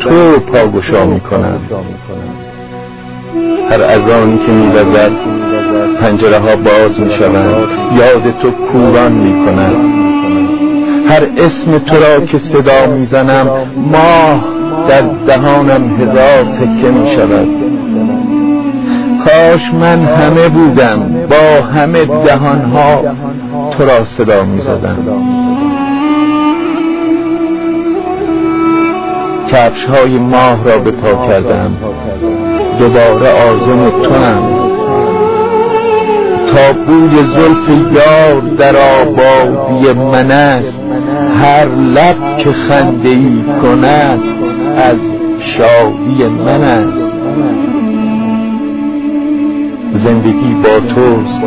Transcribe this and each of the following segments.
تو پاگشا میکنم. هر اذانی که میوزد پنجره ها باز میشوند، یاد تو کوران میکند. هر اسم تو را که صدا میزنم، ماه در دهانم هزار تکه میشود. کاش من همه بودم، با همه دهانها تو را صدا میزدم. کفش های ماه را به پا کردم، دوباره عازم توام. تا بوی زلف یار در آبادی من است، هر لب که خنده ای کند از شادی من است. زندگی با توست،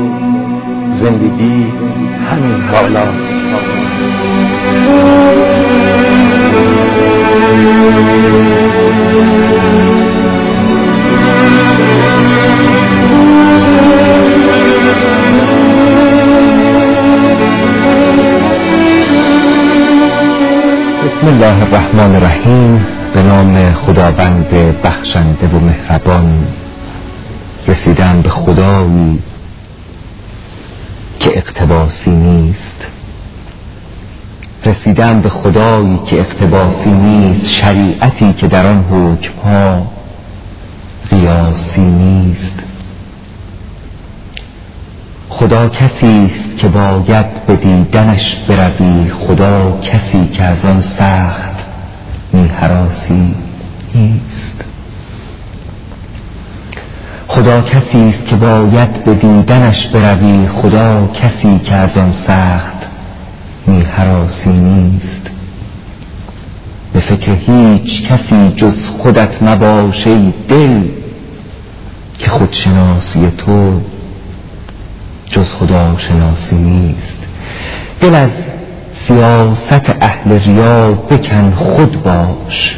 زندگی همین حالاست. بسم الله الرحمن الرحیم. به نام خداوند بخشنده و مهربان. رسیدم به خدایی که اقتباسی نیست، رسیدم به خدایی که اقتباسی نیست، شریعتی که در آن حکم‌ها قیاسی نیست. خدا کسی است که باید به دیدنش بروی، خدا کسی که از آن سخت می‌هراسی نیست. خدا کسی است که باید به دیدنش بروی، خدا کسی که از آن سخت می‌هراسی نیست. به فکر هیچ کسی جز خودت مباش ای دل، که خودشناسی تو جز خدا شناسی نیست. دل از سیاست اهل ریا بکن، خود باش.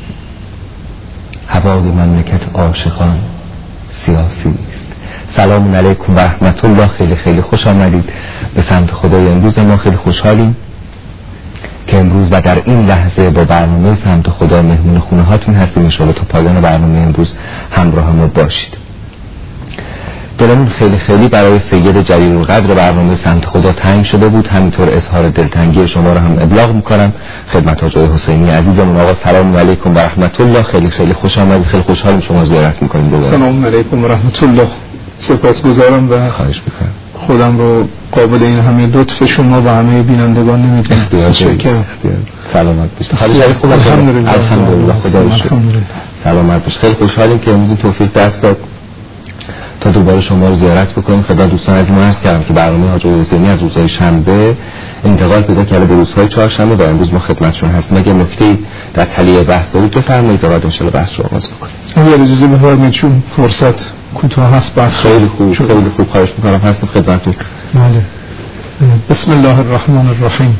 هوای مملکت عاشقان سیاسی است. سلام علیکم و رحمت الله. خیلی خیلی خوش آمدید به سمت خدای. امروز ما خیلی خوشحالیم که امروز و در این لحظه با برنامه سمت خدا مهمون خونه هاتون هستیم. انشاءالله تا پایان برنامه امروز همراه ما باشید. دلمون خیلی خیلی برای سید جلیل‌القدر برنامه سمت خدا تنگ شده بود. همینطور اظهار دلتنگی شما رو هم ابلاغ میکنم خدمت آقای حسینی عزیزمون. آقا سلام علیکم و رحمت الله. خیلی خیلی خوش آمدید. خیلی خوشحالم شما زیارت میکنید. سلام علیکم و رحمت الله. سپاسگزارم و خواهش میکنم. خودم رو قابل این همه لطف شما و همه بینندگان نمیدونم. متشکرم. سلامت باشید. الحمدلله. خدا رو شکر. سلامت باشید. خیلی خوشحالیم که امروز توفیق دست داد تا دوباره شما رو زیارت بکنیم. خدا دوستان از ما عرض کردم که برنامه حاج حسینی از روزهای شنبه انتقال پیدا کرده به روزهای چهارشنبه و امروز ما خدمتشون هستیم. اگه نکته‌ای در تلیه بحث دارید بفرمایید تا بعد ان شاءالله بحث رو آغاز بکنیم. اگر اجازه بفرمایید چون فرصت کوتاه هست بحث خیلی خوب خواهش می‌کنم. هستم خدمتتون. بله. بسم الله الرحمن الرحیم.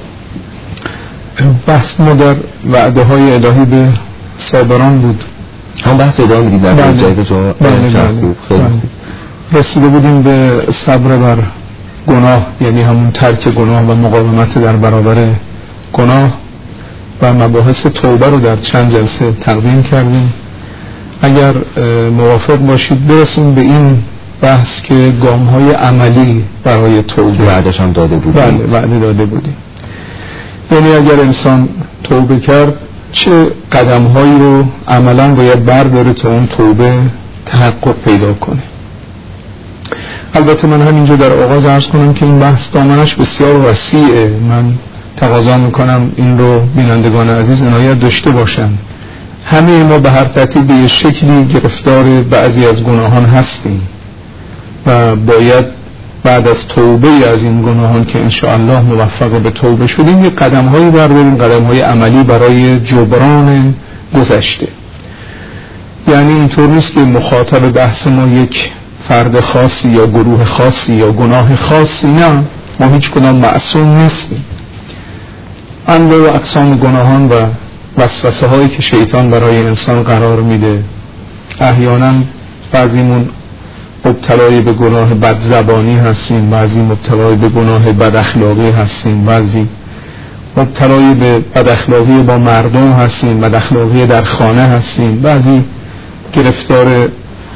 بحث ما در وعده‌های الهی به صابران بود. هم بحث ادامه میدیم در جایگاه جا. خیلی رسیده بودیم به صبر بر گناه، یعنی همون ترک گناه و مقاومت در برابر گناه و مباحث توبه رو در چند جلسه تقدیم کردیم. اگر موافق باشید برسیم به این بحث که گام‌های عملی برای توبه وعده‌اش هم داده بودیم. بله وعده داده بودیم. یعنی اگر انسان توبه کرد چه قدم‌هایی رو عملاً باید برداره تا اون توبه تحقق پیدا کنه. البته من همینجا در آغاز عرض کنم که این بحث دامنش بسیار وسیعه. من تقاضا میکنم این رو بینندگان عزیز عنایت داشته باشن. همه ما به هر ترتیب به شکلی گرفتار بعضی از گناهان هستیم و باید بعد از توبه از این گناهان که انشاءالله موفق به توبه شدیم یک قدم‌هایی برداریم، قدم‌های عملی برای جبران گذشته. یعنی اینطور نیست که مخاطب بحث ما یک فرد خاصی یا گروه خاصی یا گناه خاصی، نه، ما هیچ کدام معصوم نیستیم. انواع و اقسام گناهان و وسوسه هایی که شیطان برای انسان قرار میده، احیانا بعضیمون مبتلای به گناه بد زبانی هستیم، بعضی مبتلای به گناه بد اخلاقی هستیم، بعضی مبتلای به بداخلاقی با مردم هستیم، بداخلاقی در خانه هستیم، بعضی گرفتار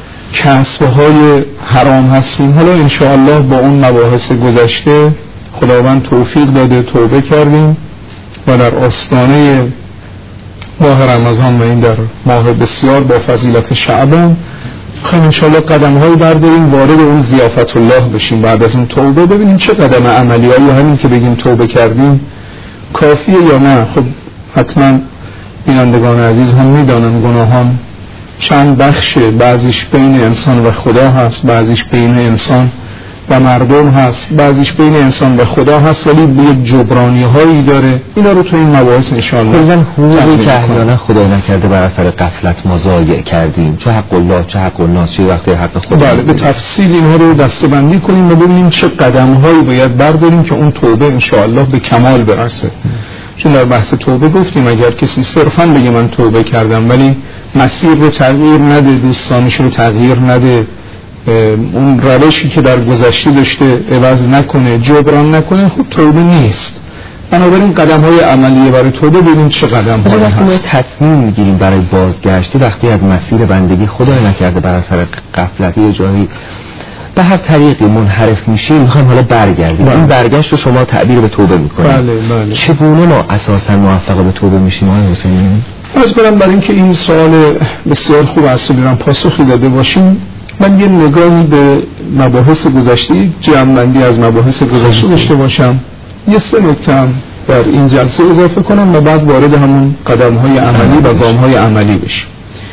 کسب‌های حرام هستیم. حالا انشاءالله با اون مباحث گذشته خداوند توفیق داده، توبه کردیم و در آستانه ماه رمضان و این در ماه بسیار با فضیلت شعبان خواهیم انشاءالله قدم‌هایی برداریم، وارد اون ضیافت الله بشیم. بعد از این توبه ببینیم چه قدم عملی هایی، همین که بگیم توبه کردیم کافیه یا نه. خب حتما بینندگان عزیز هم میدانن گناهان چند بخشه، بعضیش بین انسان و خدا هست، بعضیش بین انسان و مردم هست، بعضیش بین انسان و خدا هست، ولی یک جبرانی هایی داره. اینا رو تو این مباحث انشاءالله کلاً حقوقی که احیانا خدا نکرده بر اثر غفلت ما ضایع کردیم، چه حق الله چه حق الناس، چه وقتی حق خدا. بله، به تفصیل اینها رو دسته‌بندی کنیم و ببینیم چه قدم هایی باید برداریم که اون توبه انشاءالله به کمال برسه. چون در بحث توبه گفتیم اگر کسی صرفاً بگه من توبه کردم ولی مسیر رو تغییر نده، دوستانش رو تغییر نده، اون روشی که در گذشته داشته عوض نکنه، جبران نکنه، خب توبه نیست. بنابراین قدم های عملیه برای توبه ببین چه قدم هایی هست. وقتی تصمیم میگیریم برای بازگشتی، وقتی از مسیر بندگی خدای نکرده بر اثر غفلت یه جایی به هر طریقی منحرف میشیم، میخوایم حالا برگردیم. این برگشت رو شما تعبیر به توبه میکنید. بله. چگونه ما اساسا موفق به توبه میشیم آقای حسینی؟ از برم برای اینکه این سوال بسیار خوب است برام پاسخی داده باشیم، من یه نگاهی به مباحث گذشته، جمع‌بندی از مباحث گذشته داشته باشم، یه سه نکته هم در این جلسه اضافه کنم و بعد وارد همون قدم‌های عملی و گام‌های عملی بشیم.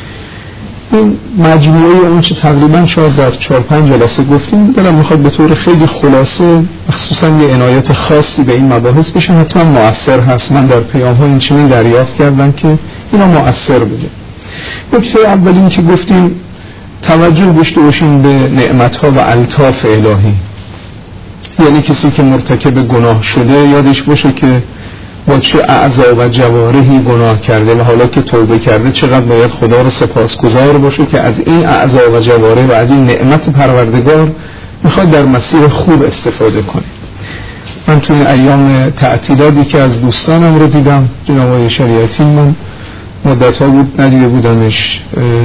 این مجموعه اون چه تقریبا شاید در 4-5 جلسه گفتیم، دلم میخواد به طور خیلی خلاصه مخصوصا یه عنایت خاصی به این مباحث بشه. حتما مؤثر هست، من در پیام‌ها این چنین دریافت کردم که اینا مؤثر بوده. نکته اول این که گفتیم توجه داشته باشیم به نعمت‌ها و الطاف الهی. یعنی کسی که مرتکب گناه شده یادش باشه که با چه اعضا و جوارحی گناه کرده و حالا که توبه کرده چقدر باید خدا رو سپاسگزار باشه که از این اعضا و جوارح و از این نعمت پروردگار میخواد در مسیر خوب استفاده کنه. من توی ایام تعطیلاتی که از دوستانم رو دیدم، جناب آقای شریعتی، من مدت‌ها بود ندیده بودمش،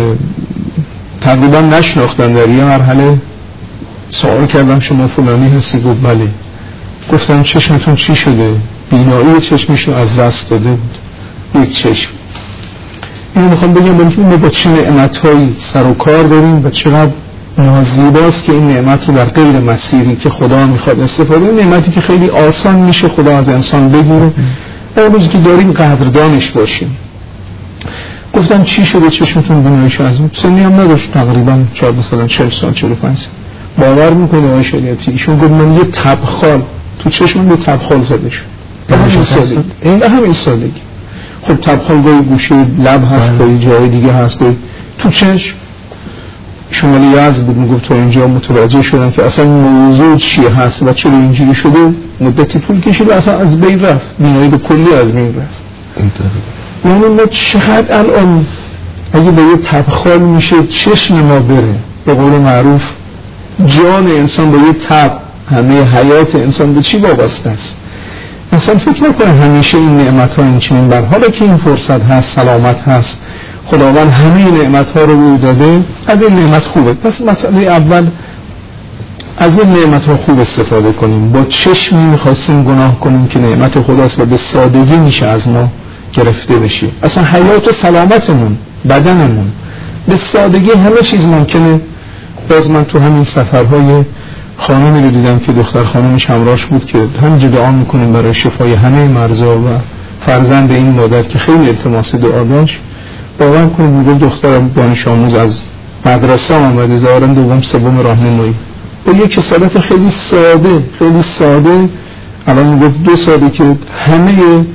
تقریبا نشناختم. در یه مرحله سوال کردم شما فلانی هستی؟ گفت بله. گفتم چشمتون چی شده؟ بینایی چشمشو از دست داده بود، یک چشم. اینو میخوام بگم ما با چه نعمت‌هایی سر و کار داریم و چقدر نازیباست که این نعمت رو در غیر مسیری که خدا میخواد استفاده، نعمتی که خیلی آسان میشه خدا از انسان بگیره، اون روزی که داریم قدردانش باشیم. گفتم چی شده چشمتون بیناییش از اون؟ سنی هم نداشت، تقریبا شاید مثلا 40 سال 45 سال. باور میکنه آقای شریعتی، ایشون گفت من یه تبخال تو چشمم یه تبخال زده شد. به همین سادگی. خب تبخال گاهی گوشه لب هست، گاهی جای دیگه هست، گاهی تو چشم. شمالی یزد بود، میگفت تو اینجا متوجه شدن که اصلا موضوع چیه هست و چرا اینجوری شده. مدتی طول کشید و اصلا از بین رفت، بینایی به کلی از بین رفت. یعنی ما چقدر الان اگه به یه تبخال میشه چشم ما بره، به قول معروف جان انسان با یه تب، همه حیات انسان به چی وابسته است؟ انسان فکر نکنه همیشه این نعمت ها این چنین بر، حالا که این فرصت هست، سلامت هست، خداوند همه نعمت ها رو روی داده، از این نعمت خوبه. پس مسئله اول از این نعمت ها خوب استفاده کنیم. با چشمی میخواستیم گناه کنیم که نعمت خداست و به سادگی میشه از ما گرفته بشه. اصلا حیات و سلامتمون، بدنمون به سادگی همه چیز ممکنه. باز من تو همین سفرهای خانمی رو دیدم که دختر خانمش همراهش بود که همینجا دعا میکنیم برای شفای همه مرزا و فرزند این مادر که خیلی التماس دعا داشت. باور کنید میگه دخترم دانش آموز از مدرسه آمده، ظاهرا دوم سوم راهنمایی، با یک کسالت خیلی ساده الان میگفت 2 ساله که همه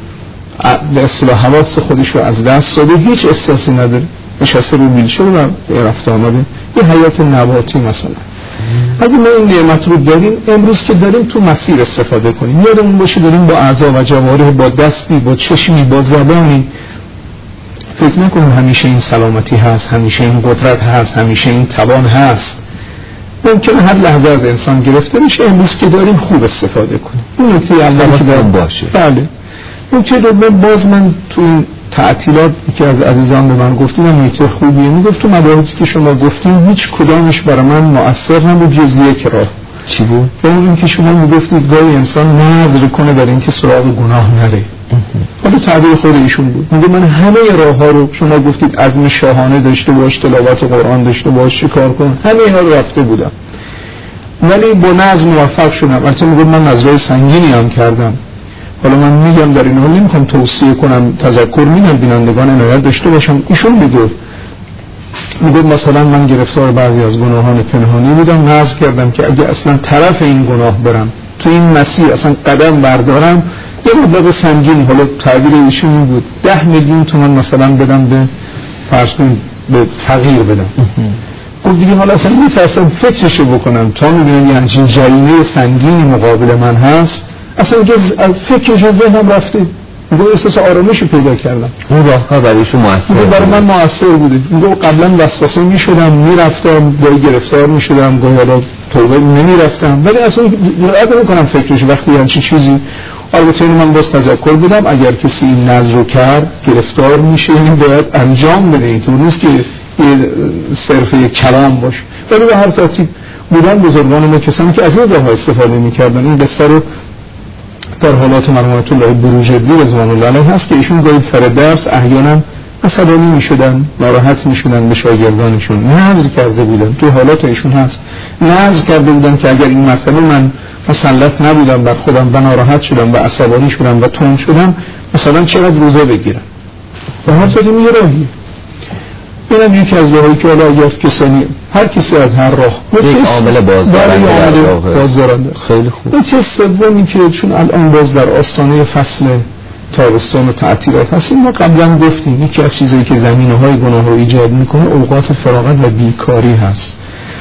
به اصطلاح حواس خودش رو از دست داده، هیچ احساسی نداره، نشسته رو ویلچر و رفته آمده، یه حیات نباتی مثلا. اگه ما این نعمت رو داریم، امروز که داریم تو مسیر استفاده کنیم. یادمون باشه داریم با اعضا و جوارح، با دستی، با چشمی، با زبانی. فکر نکنیم همیشه این سلامتی هست، همیشه این قدرت هست، همیشه این توان هست. ممکنه هر لحظه از انسان گرفته بشه. امروز که داریم خوب استفاده کنیم. این نکته اول که دارم باشه. بله. نکته دوم، باز من تو این تعطیلات که از عزیزان به من گفتیم نکته خوبیه، میگفت تو مباحثی که شما گفتیم هیچ کدامش برای من مؤثر نبود جز یک راه. چی بود؟ اون که شما میگفتید گاهی انسان نظر کنه برای اینکه سراغ گناه نره. حالا تعبیر خود ایشون بود، میگه من همه راه ها رو، شما گفتید عزم شاهانه داشته باش، تلاوت قرآن داشته باش، چیکار کن، همه اینا رو رفته بودم ولی با نظم موفق شدم. البته میگم من نظرهای سنگینی هم کردم. حالا من میگم در این حال نمیخوام توصیه کنم، تذکر میدم بینندگان عنایت داشته باشم. ایشون میگه مثلا من گرفتار بعضی از گناهان پنهانی بودم، نذر کردم که اگه اصلا طرف این گناه برم، تو این مسیر اصلا قدم بردارم، یه مبلغ سنگین، حالا تعبیر ایشون بود 10 میلیون تومان مثلا بدم به فرض کنید به فقیر بدم. خب دیگه حالا اصلا میترسم فکرشو بکنم تا میبینم یه همچین جریمه سنگینی مقابل من هست، اصلا فکرش از ذهنم رفته. میگه احساس آرامشی پیدا کردم. اون راهکار برای ایشون موثر بود؟ برای من موثر بوده. میگه قبلا وسوسه میشدم، میرفتم، گاهی گرفتار میشدم، گاهی حالا توبه نمیرفتم، ولی اصلا جرئت نمیکنم فکرش وقتی همچین چیزی. البته من باز تذکر بدم اگر کسی این نظر رو کرد گرفتار میشه، این باید انجام بده، اینطور نیست که صرف یک کلام باشه. ولی به هر ترتیب بودن بزرگان ما کسانی که از این راه استفاده میکردن. این قصه رو در حالات مرحومت الله بروجردی رضوان الله علیه هست که ایشون گاهی سر درس احیانا عصبانی میشدن، ناراحت میشدن به شاگردانشون. نذر کرده بودن، تو حالات ایشون هست، نذر کرده بودن که اگر این مرتبه من مسلط نبودم بر خودم و ناراحت شدم و عصبانی شدم و تند شدم، مثلا چقدر روزه بگیرم. و هر طور یه راهی. اینم یکی از راهایی که حالا اگر کسانی، هر کسی از هر راه یک عامل بازدارنده است. خیلی خوب. نکته سومی که چون الان باز در آستانه فصل تابستان و تعطیلات هستیم، ما قبلا گفتیم یکی از چیزایی که زمینه‌های گناه رو ایجاد میکنه اوقات فراغت و بیکاری هست.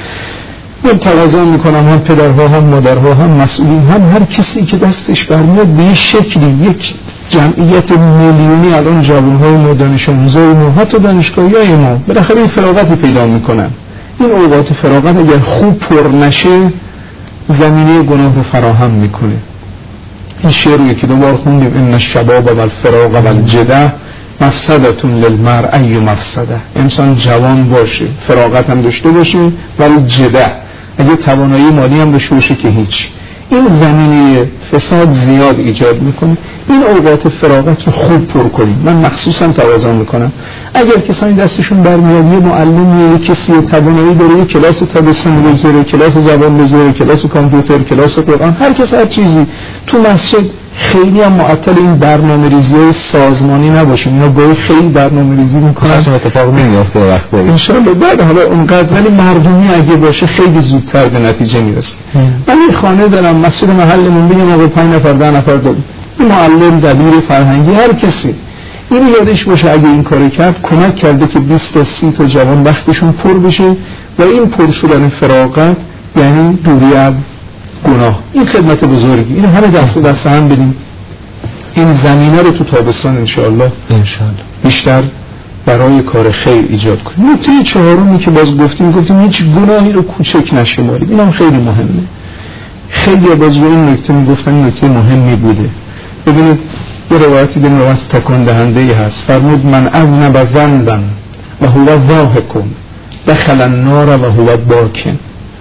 من تقاضا میکنم هم پدرها هم مادرها هم مسئولین هم هر کسی که دستش برمیاد به یک شکلی، یک جمعیت میلیونی الان جوانهای ما، دانش آموزای ما، حتی دانشگاهیای ما بالاخره این فراغتی پیدا میکنن. این اوقات فراغت اگر خوب پر نشه زمینه گناه رو فراهم میکنه. این شعر رو یکی دو بار خوندیم، ان الشباب و الفراغ و الجده مفسدة للمرء ای مفسده. انسان جوان باشه، فراغت هم داشته باشه، ولی جده اگه توانایی مالی هم داشته باشه که هیچ. این زمینه فساد زیاد ایجاد میکنه. این اوقات فراغت رو خوب پر کنیم. من مخصوصا توازن میکنم اگر کسانی دستشون برمیاد یه معلمی، یه کسی توانایی داره، یه کلاس تابستانی بذاره، کلاس زبان بذاره، کلاس کامپیوتر، کلاس قرآن، هر کس هر چیزی تو مسجد، خیلی هم معطل این برنامه‌ریزی سازمانی نباشیم. اینا باید خیلی برنامه‌ریزی میکنن، اصلا اتفاق نمیفته وقت داریم ان شاء الله. بعد حالا اونقدر ولی مردمی اگه باشه خیلی زودتر به نتیجه میرسه. من یه خانه دارم مسجد محلمون، میگم آقا 5 نفر 10 نفر داریم، معلم، دبیر فرهنگی، هر کسی اینو یادش باشه اگه این کارو کرد کمک کرده که 20 تا 30 تا جوان وقتشون پر بشه و این پر شدن فراغت یعنی دوری از گناه. این خدمت بزرگی، این همه دست هم بدیم. این زمینه رو تو تابستان انشاءالله بیشتر برای کار خیر ایجاد کنیم. نکته چهارمی که باز گفتیم هیچ گناهی رو کوچک نشماریم. این هم خیلی مهمه. خیلی باز رو این نکته میگفتن نکته مهمی بوده. ببینید یه روایتی داریم، روایت تکان دهنده هست، فرمود من اذنب ذنبا و هو ضاحک دخل النار و هو باکن.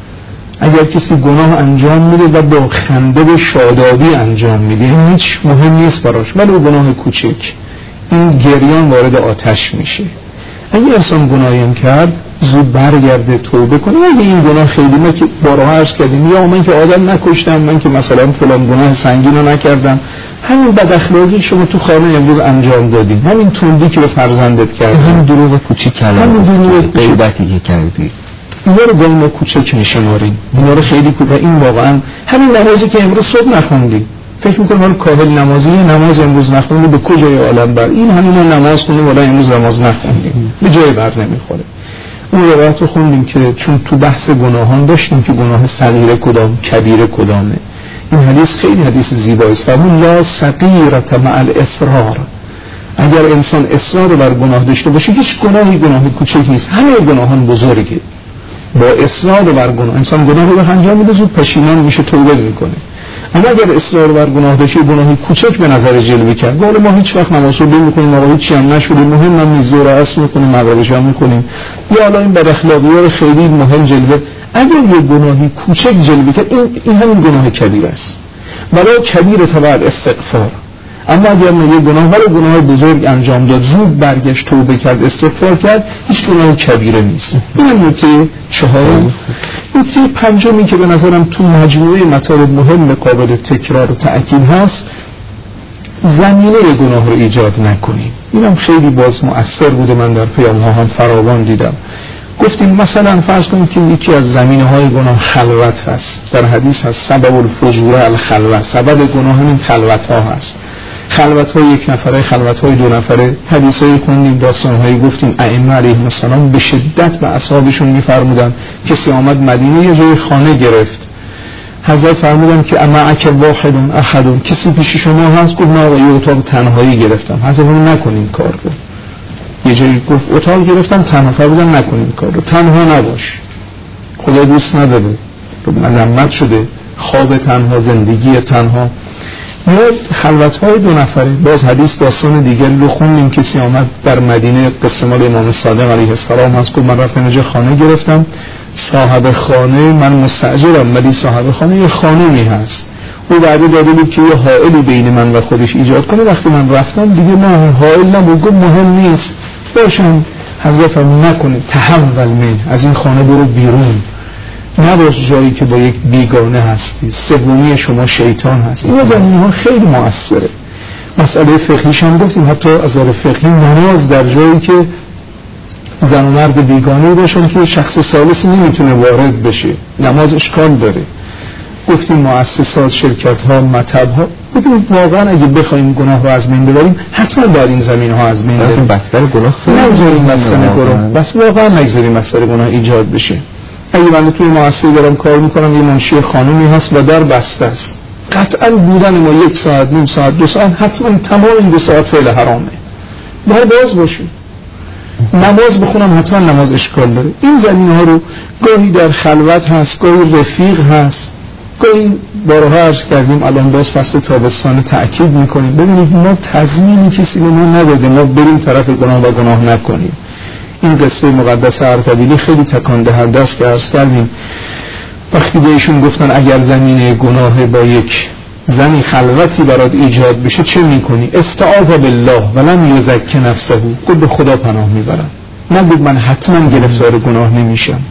اگر کسی گناه انجام میده و با خنده و شادابی انجام میده، این هیچ مهم نیست براش، ولی گناه کوچک این گریان وارد آتش میشه. اگه انسان گناهی کرد زود برگرده توبه کنه. اگه این گناه خیلی، ما که بارها عرض کردیم، یا من که آدم نکشتم، من که مثلا فلان گناه سنگین رو نکردم، همین بد اخلاقی شما تو خانه امروز انجام دادی، همین تندی که به فرزندت کردی، همین دروغ کوچیک، همین دروغ غیبتی که کردی، اینا رو با ما کوچک میشماریم، اینا رو خیلی کوچک. این واقعا همین نمازی که امروز صبح نخوندی، فکر میکنم حالا کاهل نمازی نماز امروز نخوندی به کجای عالم بر، این همین نماز خوندیم ولی امروز نماز نخوندیم، به جای بر نمیخوره. اون روایت رو خوندیم که چون تو بحث گناهان داشتیم که گناه صغیره کدام، کبیره کدامه. این حدیث خیلی حدیث زیبایی است. فرمود لا صغیرة مع الاصرار. اگر انسان اصرار بر گناه داشته باشه هیچ گناهی گناه کوچک نیست، همه گناهان بزرگه. با اصرار بر گناه انسان گناه رو انجام میده، زود پشیمان میشه، توبه میکنه. اما اگر اصرار بر گناه داشتی، گناهی کوچک به نظر جلوه کرد، ولی ما هیچ وقت نماز رو نمی‌خونیم، ما هیچ هم نشده، مهم هم نیست، ظهر عصر می‌خونیم، مغربش هم می‌خونیم، یا حالا این بد اخلاقی‌ها خیلی مهم جلوه. اگر یه گناهی کوچک جلوه کرد، این همین گناه کبیر است. برای کبیر تبع استغفار. اما اگر یه گناه ولی گناه بزرگ انجام داد، زود برگشت، توبه کرد، استغفار کرد، هیچ گناه کبیره نیست. این نکته چهارم. نکته پنجمی که به نظرم تو مجموعه مطالب مهم قابل تکرار و تأکید هست، زمینه گناه رو ایجاد نکنیم. اینم خیلی باز مؤثر بوده، من در پیام‌ها هم فراوان دیدم. گفتیم مثلا فرض کنید که یکی از زمینه‌های گناه خلوت هست. در حدیث هست سبب الفجور الخلوت، سبب گناه همین خلوت‌ها هست. خلوت‌های یک نفره، خلوت‌های دو نفره، حدیثایی خوندیم، داستان‌هایی گفتیم. ائمه علیهم السلام به شدت به اصحابشون می‌فرمودن کسی آمد مدینه یه جای خانه گرفت، حضرت فرمودن که معک واحد احد، کسی پیش شما هست؟ گفت نه آقا، یه اتاق تنهایی گرفتم. حضرت فرمودن نکنین کار رو. یه جایی گفت اتاق گرفتم تنها، فرمودن نکنین کار رو، تنها نباش، خدا دوست نداره، مذمت شده، خواب تنها، زندگی تنها. یا خلوت‌های دو نفره، باز حدیث داستان دیگری رو خوندیم، کسی آمد در مدینه، قصه مال امام صادق علیه السلام هست، گفت من رفتم اینجا خانه گرفتم، صاحب خانه من مستاجرم، ولی صاحب خانه یه خانمی هست، او وعده داده بود که یه حائلی بین من و خودش ایجاد کنه. وقتی من رفتم دیگه نه حائل نبود، گفت مهم نیست باشم. حضرت نکنه، تحول من، از این خانه برو بیرون، نباش جایی که با یک بیگانه هستی، سومی شما شیطان هست. این زمینه‌ها خیلی مؤثره. مسئله فقهیش هم گفتیم، حتی از نظر فقهی نماز در جایی که زن و مرد بیگانه باشن که شخص ثالثی نمیتونه وارد بشه، نماز اشکال داره. گفتیم مؤسسات، شرکت‌ها، مطب‌ها، ببینید واقعا اگه بخوایم گناه رو از بین ببریم، حتما در این زمینه‌ها از بین بریم. بستر گناه نگذاریم بستر گناه، بس واقعا نگذاریم بستر گناه ایجاد بشه. اگه من توی مؤسسه دارم کار میکنم، یه منشی خانمی هست و در بسته است، قطعا بودن ما 1 ساعت، نیم ساعت، 2 ساعت، حتما تمام این 2 ساعت فعل حرامه. در باز باشه، نماز بخونم، حتما نماز اشکال داره. این زمینه ها رو گاهی در خلوت هست، گاهی رفیق هست، گاهی بارها عرض کردیم، الان باز فصل تابستان تأکید میکنیم. ببینید ما تضمینی کسی به ما نداده ما بریم طرف گناه و گناه نکنیم. این قصه مقدس اردبیلی خیلی تکان دهنده است که عرض کردیم. وقتی بهشون گفتن اگر زمینه گناه با یک زنی خلوتی برات ایجاد بشه چه میکنی؟ استعاذ بالله ولم یزک نفسه، گفت به خدا پناه میبرم، نگفت من حتما گرفتار گناه نمیشم.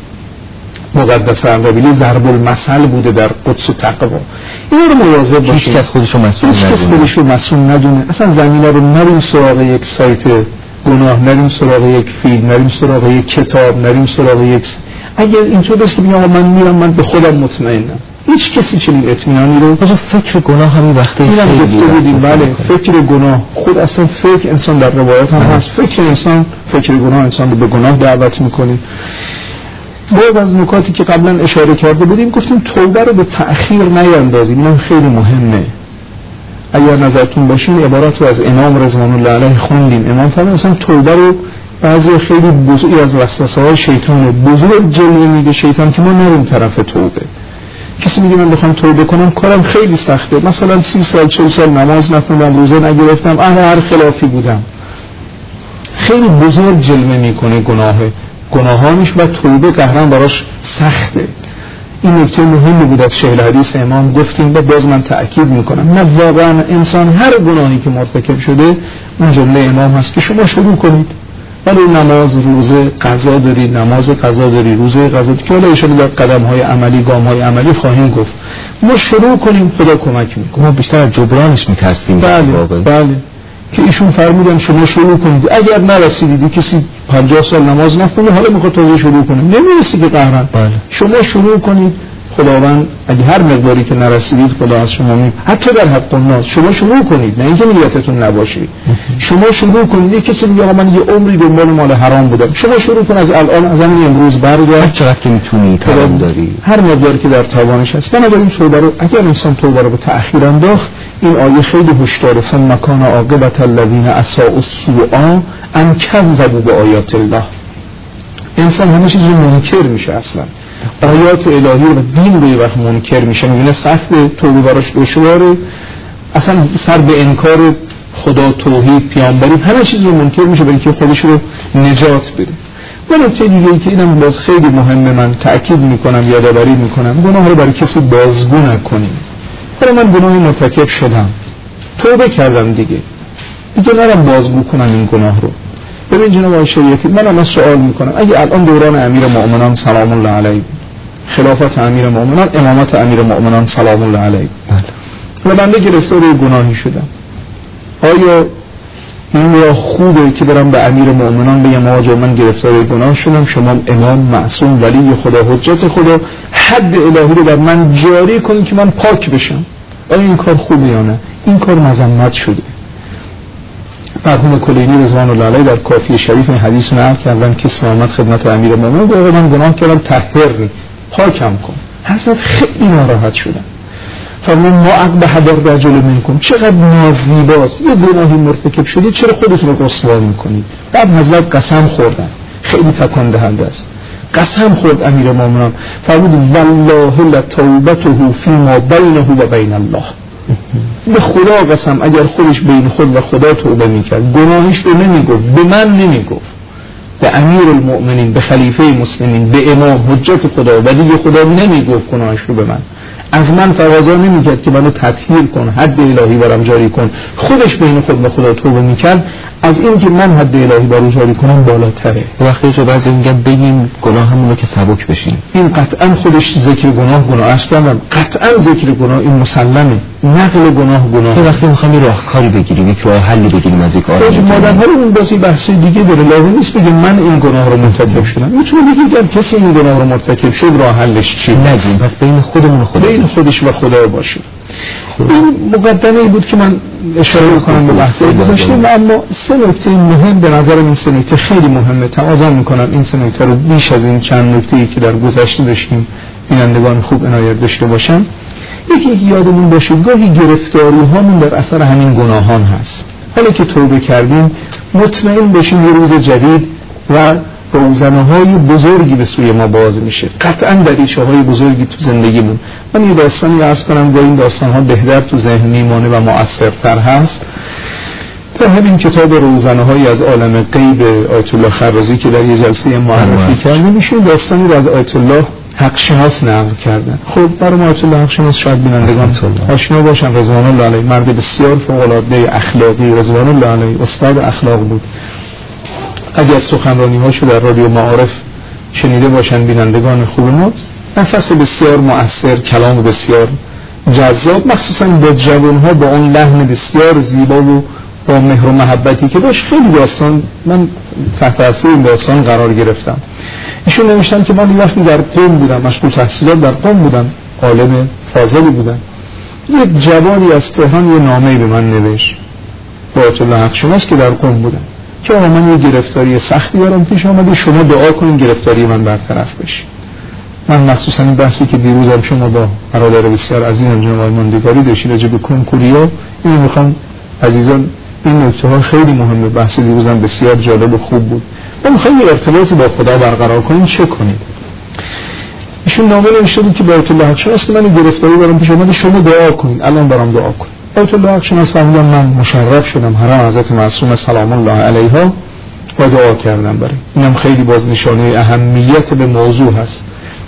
مقدس اردبیلی ضرب المثل بوده در قدس و تقوا. این رو مواظب باشید، هیچ کس خودش رو مسئول ندونه. اصلا زمینه رو نریم سراغ یک سایت گناه، نریم سراغ یک فیلم، نریم سراغ یک کتاب، نریم سراغ یک اگر اینطور بس که بگم من میرم، من به خودم مطمئنم، هیچ کسی چنین اطمینانی رو فکر گناه همین وقتی خیلی گفته بودیم. بله، فکر گناه، خود اصلا فکر انسان در روایات هم هست، فکر گناه انسان رو به گناه دعوت میکنه. باز از نکاتی که قبلا اشاره کرده بودیم گفتیم توبه رو به تأخیر نیندازیم، این خیلی مهمه. اگر نظرتون باشین عبارات رو از امام رضوان الله علیه خوندیم. امام فرمود مثلا توبه رو بعضی خیلی بزرگی از وسوسه‌های شیطان بزرگ جلوه میده شیطان که ما نریم طرف توبه. کسی میگه من بخوام توبه کنم کارم خیلی سخته، مثلا 30 سال 40 سال نماز نخوندم، روزه نگرفتم، هر خلافی بودم. خیلی بزرگ جلوه میکنه گناهانش و توبه قهرن براش سخته. این نکته مهمی بود از شهر حدیث امام گفتیم و باز من تأکید میکنم. نه واقعا انسان هر گناهی که مرتکب شده، اون جمله امام هست که شما شروع کنید، ولی نماز، روزه، قضا داری، نماز قضا داری، روزه قضا داری که حالا ایشالا در قدم‌های عملی، گام‌های عملی خواهیم گفت. ما شروع کنیم، خدا کمک میکنه. ما بیشتر از جبرانش میترسیم. بله که ایشون فرمودن شما شروع کنید، اگر نرسیدید، کسی 50 سال نماز نخونه حالا میخواد تازه شروع کنه، نمیرسی که قهرن. شما شروع کنید، خداوند اگه هر مقداری که نرسیدید خدا از شما حتی در حق الناس شما شروع کنید، نه اینکه نیتتون نباشه. شما شروع کنید. یک کسی میگه من یه عمری دنبال مال حرام بودم، شما شروع کن از الان، از همین امروز بردار، هر چقدر که میتونی توان داری، هر مقداری که در توانش هست. بنابراین توبه رو اگر انسان توبه رو به تأخیر انداخت، این آیه خیلی هشدار است: مکان عاقبت الذین اساءوا السوء ان کذبوا بآیات الله. انسان همه چیز رو منکر میشه اصلا. آیات الهی و دین رو یه وقت منکر میشه، میبینه سخت توبه براش دشواره، اصلا سر به انکار خدا، توحید، پیامبری، همه چیز رو منکر میشه برای اینکه خودش رو نجات بده. و نکته دیگه ای که اینم باز خیلی مهمه، من تأکید میکنم، یادآوری میکنم، گناه رو برای کسی بازگو نکنیم. حالا من گناهی مرتکب شدم، توبه کردم دیگه نرم بازگو کنم این گناه رو. ببین جناب آقای شریعتی، من الان سوال میکنم، اگه الان دوران امیر مؤمنان سلام الله علیه، خلافت امیر مؤمنان، امامت امیر مؤمنان سلام الله علیه، و بنده گرفتار گناهی شدم، آیا این را خوبه که برم به امیر مؤمنان بگم آقا من گرفتار گناه شدم، شما امام معصوم ولی خدا حجت خدا حد الهی رو بر من جاری کنید که من پاک بشم؟ آیا این کار خوبه یا نه؟ این کار مذمت شده. مرحوم کلینی رضوان الله علیه در کافیه شریف این حدیث نقل کردن که سلامت خدمت امیر مؤمنان گفت من گناه کردم، طهرنی، پاکم کن. حضرت خیلی ناراحت شدن، فرمود ما عقب حضر رجل منکم، چقدر نازیباست، یه گناهی مرتکب شدید چرا خودتون رو رسوا میکنید؟ بعد حضرت قسم خوردن، خیلی تکان دهنده است، قسم خورد امیر مؤمنان، فرمود والله لتوبته فیما بینه و بین الله، به خدا قسم اگر خودش بین خود و خدا توبه میکرد، گناهش رو نمیگفت، به من نمیگفت، به امیر المؤمنین، به خلیفه مسلمین، به امام حجت خدا ولی خدا نمیگفت گناهش رو به من، از من تقاضا نمیکرد که منو تطهیر کن، حد الهی برام جاری کن، خودش بین خود و خدا توبه میکرد، از این که من حد الهی برام جاری کنم بالاتره. وقتی تو بعضی میگن بگیم گناهمون رو که سبک بشیم، این قطعا خودش ذکر گناه است، قطعا ذکر گناه این مسلمه، نقل گناه. وقتی میخوام یه راهکاری بگیریم، یک راه حلی بگیریم از این کار، مادرها رو اون بازی بحثی دیگه داره، لازم نیست بگیم من این گناه رو مرتکب شدم، میتونه بگه اگر کسی این گناه رو مرتکب شد راه حلش چیه، نگیم، پس بین خودمون و خدا، بین خودش و خدا باشه. این مقدمه ای بود که من اشاره میکنم به بحث گذشته، و اما سه نکته مهم به نظرم، این سه نکته خیلی مهمه، تقاضا میکنم این سه نکته رو بیش از این چند نکته‌ای که در گذشته داشتیم بینندگان خوب عنایت داشته باشن. یکی یادمون باشه گاهی گرفتاری هامون در اثر همین گناهان هست. حالا که توبه کردیم مطمئن باشیم یه روز جدید و روزنه‌های بزرگی به سوی ما باز میشه، قطعاً دریچه‌های بزرگی تو زندگیمون. من یه داستانی عرض کنم، با این داستان‌ها بهتر تو ذهن میمونه و مؤثرتر هست. تا همین کتاب روزنه‌هایی از عالم غیب آیت الله خرازی که در یه جلسه معرفی کردیم، ایشون داستانی رو از آیت الله حق شناس نقل کردن. خب برای آیت الله حق شناس شاید بینندگان آشنا باشن، رضوان الله علیه، مرد بسیار فوق‌العاده اخلاقی، رضوان الله علیه استاد اخلاق بود. اگر سخنرانی‌هاشو در رادیو معارف شنیده باشن بینندگان خوب ما، نفس بسیار مؤثر، کلام بسیار جذاب، مخصوصا با جوان‌ها با اون لحن بسیار زیبا و با مهر و محبتی که داشت. خیلی داستان، من تحت تاثیر این داستان قرار گرفتم. ایشون نوشتن که من وقتی در قم بودم، مشغول تحصیلات در قم بودم، عالم فاضلی بودم، یک جوانی از تهران یه نامه‌ای به من نوشت با آیت الله حق شناس که در قم بودم که آقا من یه گرفتاری سختی دارم پیش آمده، شما دعا کنین گرفتاری من برطرف بشه. من مخصوصا این بحثی که دیروزم شما با برادر بسیار عزیزم جناب آقای ماندگاری داشتید راجع به کنکوریا، اینو میخوام عزیزان، این نکته ها خیلی مهمه، بحث دیروزم بسیار جالب و خوب بود. ما میخوایم یه ارتباطی با خدا برقرار کنیم، چه کنید؟ ایشون نامه نوشته بود که با آیت الله حق شناس که من گرفتاری دارم پیش آمده، شما دعا کنین، الان برام دعا کنین. آیت الله حق شناس فرمودن من مشرف شدم حرم حضرت معصومه سلام الله علیها و دعا کردم برای اینم خیلی باز نشانه اهمیت به موضوع هست.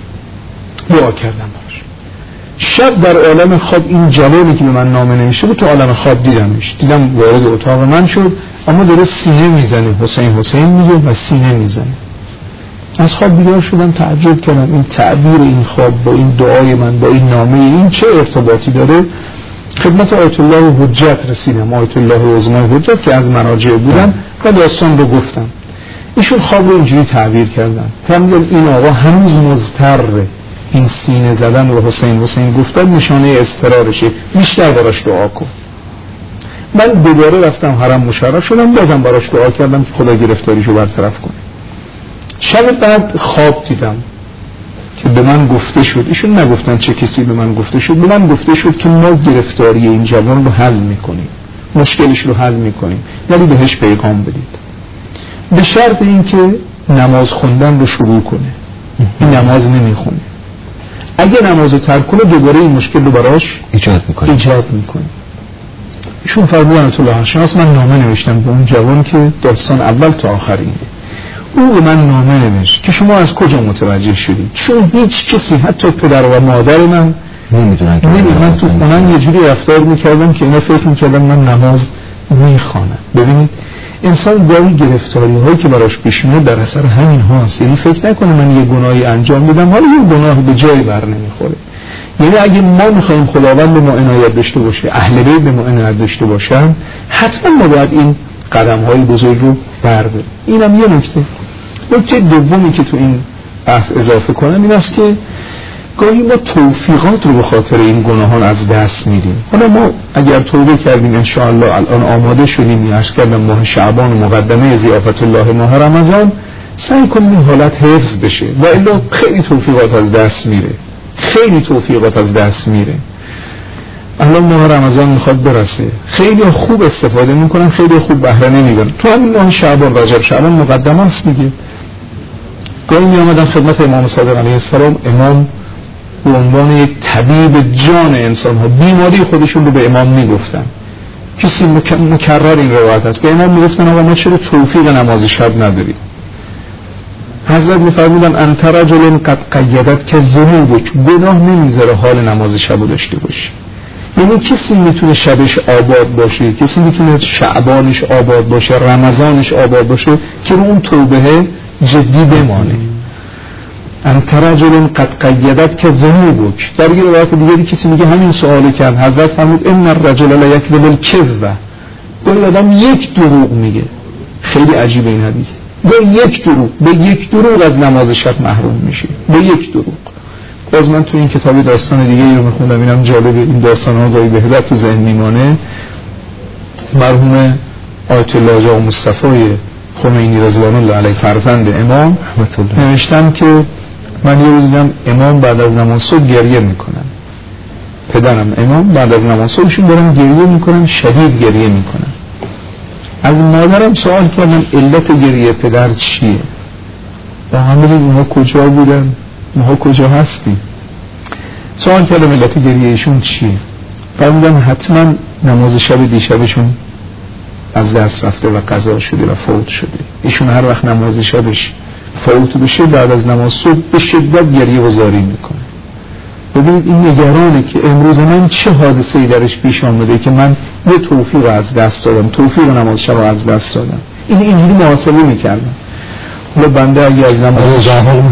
دعا کردم براش. شب در عالم خواب این جوانی که به من نامه نوشته بود تو عالم خواب دیدم وارد اتاق من شد، اما داره سینه میزنه، حسین میگه و سینه میزنه. از خواب بیدار شدم، تعجب کردم این تعبیر این خواب با این دعای من با این نامه این چه ارتباطی داره. خدمت آیت الله حجت رسیدم، آیت الله عظمای حجت که از مراجع بودن و داستان رو گفتم. ایشون خواب رو اینجوری تعبیر کردن، فرمودن این آقا هنوز مضطره، این سینه زدن و حسین گفتن نشانه اضطرارشه، بیشتر براش دعا کن. من دوباره رفتم حرم مشرف شدم، بازم براش دعا کردم که خدا گرفتاریشو برطرف کنه. شب بعد خواب دیدم که به من گفته شد، ایشون نگفتن چه کسی به من گفته شد، به من گفته شد که ما گرفتاری این جوان رو حل میکنیم، مشکلش رو حل میکنیم، ولی بهش پیغام بدید به شرط این که نماز خوندن رو شروع کنه. این نماز نمیخونه. اگه نمازو ترک کنه دوباره این مشکل رو براش ایجاد میکنه. ایشون فرمودن تو الله شناس، من نامه نوشتم به اون جوان که داستان اول تا آخر اینه. او به من نامه نوشت که شما از کجا متوجه شدید؟ چون هیچ کسی حتی پدر و مادر من نمیدونن. من تو خونم یه جوری رفتار میکردم که اینا فکر میکردن من نماز میخوانم. ببینید انسان گاهی گرفتاری هایی که براش پیش میاد در اثر همین هاست. یعنی فکر نکنه من یه گناهی انجام میدم حالا یه گناه به جای بر نمیخوره. یعنی اگه ما میخوایم خداوند به ما عنایت داشته باشه، اهل بیت به ما عنایت داشته باشن، حتما ما باید این قدم های بزرگ رو برداریم. اینم یه نکته دومی که تو این بحث اضافه کنم این است که گاهی ما توفیقات رو به خاطر این گناهان از دست میدیم. حالا ما اگر توبه کردیم انشاءالله الان آماده شدیم، عرض کردم ماه شعبان و مقدمه ضیافت الله ماه رمضان، سعی کنیم این حالت حفظ بشه و الا خیلی توفیقات از دست میره. الان ماه رمضان میخواد برسه، خیلی خوب استفاده میکنن، خیلی خوب بهره نمیبرن. تو همین ماه شعبان، رجب شعبان مقدمه است دیگه. گاهی می آمدن خدمت امام صادق علیه السلام، امام به عنوان یک طبیب جان انسان ها بیماری خودشون رو به امام میگفتن. کسی مکرر این روایت است که امام میگفتن آقا ما چرا توفیق نماز شب نداریم؟ حضرت میفرمودن انت رجل قد قیدت که ذنوبک، گناه نمیذاره حال نماز شب رو داشته باشی. یعنی کسی میتونه شبش آباد باشه، کسی میتونه شعبانش آباد باشه، رمضانش آباد باشه که رو اون توبه جدی بمانه. انت رجل قد قیدت که ذنوبک. در یه روایت دیگری کسی میگه همین سوالو کرد، حضرت فرمود ان الرجل لا یکذب الکذب. گاهی آدم یک دروغ میگه. خیلی عجیبه این حدیث. به یک دروغ از نماز شب محروم میشه، به یک دروغ. باز من تو این کتابی داستان دیگه ای رو میخوندم، اینم جالبه، این داستان ها گاهی بهدت تو ذهن میمانه. مرحوم آیت الله آقا مصطفی خمینی رضوان الله علیه فرزند امام نوشتم که من یه روز دیدم امام بعد از نماز صبح گریه میکنن. پدرم امام بعد از نماز صبحشون دارن گریه میکنن، شدید گریه میکنن. از مادرم سوال کردم علت گریه پدر چیه؟ با همه دید ما کجا بودن؟ ما کجا هستیم؟ سوال کردم علت گریه ایشون چیه؟ فرمودن حتما نماز شب دیشبشون از دست رفته و قضا شده و فوت شده. ایشون هر وقت نماز شبش فوت بشه بعد از نماز صبح به شدت گریه و زاری میکنه. ببینید این نگرانه که امروز من چه حادثه‌ای درش پیش آمده که من یه توفیق از دست دادم، توفیق نماز شب از دست دادم. این اینجوری محاسبه میکردم. حالا بنده اگه از نماز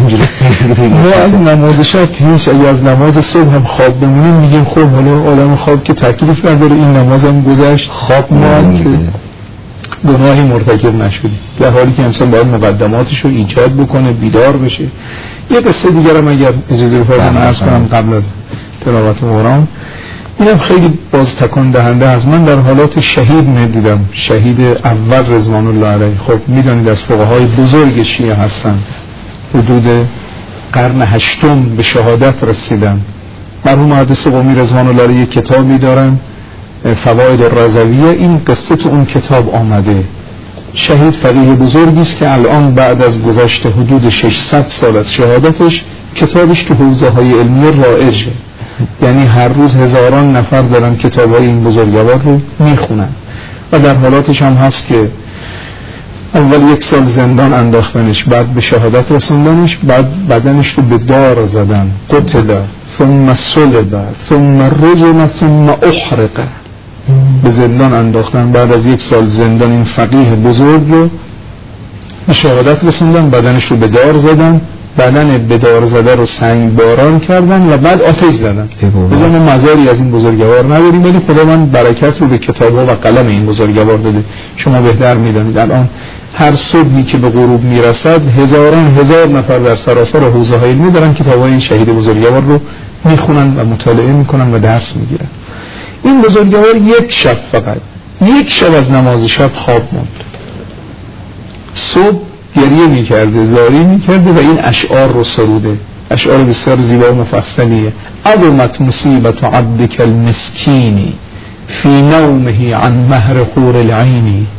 شب هیچ، اگه از نماز صبح هم خواب بمونیم میگیم خب حالا آدم خواب که تکلیف نداره، این نمازم گذشت خواب ما که گناهی مرتکب نشدیم، در حالی که انسان باید مقدماتش رو ایجاد بکنه، بیدار بشه. یه قصه دیگرم اگر اجازه بفرمایید عرض کنم قبل از تلاوت قرآن، اینم خیلی باز تکان دهنده است. من در حالات شهید ندیدم، شهید اول رضوان الله علیه، خب میدانید از فقهای بزرگ شیعه هستن، حدود قرن هشتم به شهادت رسیدن. مرحوم محدث قمی رضوان الله علیه کتابی دارن فواید الرضویه، این قصه تو اون کتاب آمده. شهید فقیه بزرگی است که الان بعد از گذشت حدود 600 سال از شهادتش کتابش تو حوزه های علمی رایجه، یعنی هر روز هزاران نفر دارن کتاب های این بزرگوار رو میخونن و در حالاتش هم هست که اول 1 سال زندان انداختنش، بعد به شهادت رسوندنش، بعد بدنش رو به دار زدن، قتل ثم صلب ثم رجم ثم احرق، به زندان انداختن. بعد از 1 سال زندان این فقیه بزرگ رو به شهادت رسوندن، بدنش رو به دار زدن، بدن به دار زده رو سنگ باران کردن و بعد آتش زدن. بزن ما مزاری از این بزرگوار نداریم، ولی خدا من برکت رو به کتاب‌ها و قلم این بزرگوار داده. شما بهتر میدانید الان هر صبحی که به غروب میرسد هزار نفر در سراسر حوزه های علمی دارن کتاب‌های این شهید بزرگوار رو میخونن و مطالعه میکنن و درس میگیرن. این بزرگوار 1 شب، فقط 1 شب از نماز شب خواب موند. صبح گریه میکرده، زاری میکرده و این اشعار رو سروده. اشعار بسیار زیبا و مفصلیه. عظمت مصیبت عبدک المسکینی فی نومه عن مهر حور العینی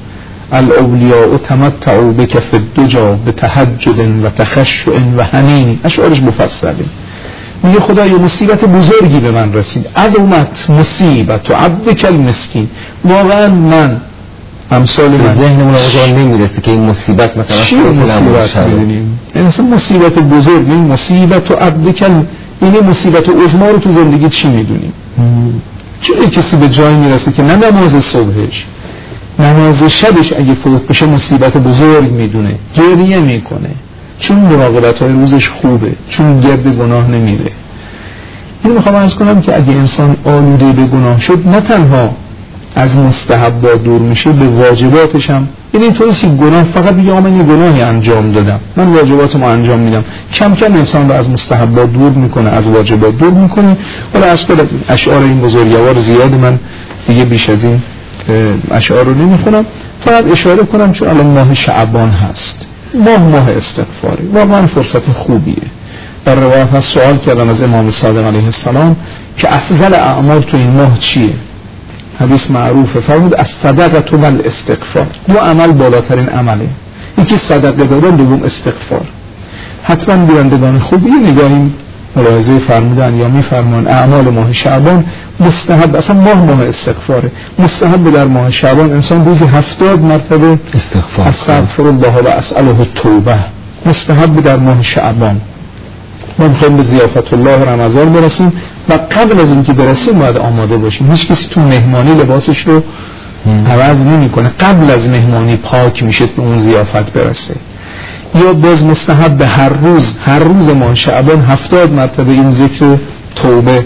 الاولیاء تمتعوا بک فی الدجا بتهجد و تخشع و حنین. اشعارش مفصله. میگه خدا یه مصیبت بزرگی به من رسید، عظمت مصیبت و عبدک المسکین. واقعا من امثال من ذهنمون آقا نمیرسه که این مصیبت مثلا چی مصیبت میدونیم؟ این مثلا مصیبت بزرگ، این مصیبت و عبدک، این مصیبت و عظما رو تو زندگی چی میدونیم؟ چون کسی به جایی میرسه که نه نماز صبحش نماز شبش اگه فوت بشه مصیبت بزرگ میدونه، گریه میکنه چون مراقبت های روزش خوبه، چون گرد گناه نمیره. این میخوام عرض کنم که اگه انسان آلوده به گناه شد، نه تنها از مستحبات دور میشه، به واجباتش هم. این اینطوری که گناه فقط بگه من یه گناهی انجام دادم، من واجباتمو انجام میدم، کم کم انسان رو از مستحبات دور میکنه، از واجبات دور میکنه. حالا اشعار این بزرگوار زیاد، من دیگه بیش از این اشعار رو نمیخونم، فقط اشاره کنم چون الان ماه شعبان هست، ماه استغفاره، واقعا فرصت خوبیه. در روایت هست سوال کردن از امام صادق علیه السلام که افضل اعمال تو این ماه چیه؟ حدیث معروفه، فرمود الصدقه و الاستغفار. دو عمل بالاترین عمله، یکی صدقه دادن، دوم استغفار. حتما بیرندگان خوبی نگاهیم ملاحظه فرمودن یا میفرمان اعمال ماه شعبان مستحب، اصلا ماه استغفاره، مستحب در ماه شعبان انسان روزی 70 مرتبه استغفر الله و اسأله التوبه، مستحب در ماه شعبان. ما میخوایم به ضیافت الله رمضان برسیم و قبل از اینکه برسیم باید آماده باشیم. هیچ کسی تو مهمانی لباسش رو عوض نمیکنه، قبل از مهمانی پاک میشه به اون ضیافت برسه. یا باز مستحب به هر روز ماه شعبان 70 مرتبه این ذکر توبه،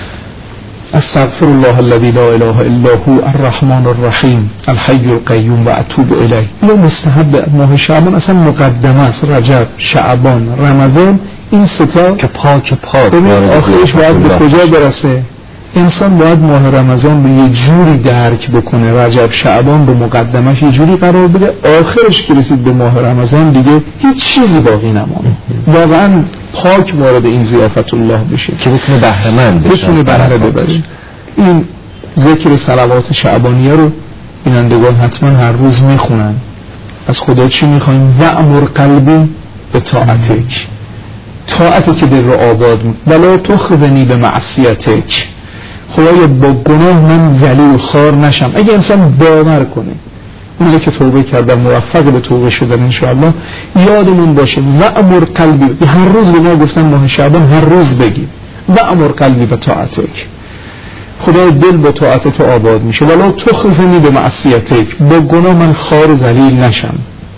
استغفر الله الذي لا اله الا هو الرحمن الرحیم الحی القیوم و اتوب الیه. یا مستحب ماه شعبان اصلا مقدمه است، رجب، شعبان، رمضان، این ستا که پاک آخرش باید به کجا برسه؟ انسان باید ماه رمضان به یه جوری درک بکنه، رجب شعبان به مقدمش یه جوری قرار بده، آخرش که رسید به ماه رمضان دیگه هیچ چیزی باقی نمونه، واقعا پاک وارد این ضیافت الله بشه که بتونه بهره‌مند بشه، بتونه بهره ببره. این ذکر صلوات شعبانیه رو بینندگان حتما هر روز میخونن. از خدا چی میخوایم؟ وأمر قلبی به طاعتک، طاعتی که دل رو آباد ولا تخذنی به معصیتک. خدایا با گناه من ذلیل و خوار نشم. اگه انسان باور کنه اونایی که توبه کردن موفق به توبه شدن انشاءالله، یادمون باشه وأمر قلبی، هر روز به ما گفتن ماه شعبان هر روز بگیم وأمر قلبی به طاعتک، خدای دل با طاعت تو آباد میشه، ولا تخذنی به معصیتک، با گناه من خوار و ذلیل نشم.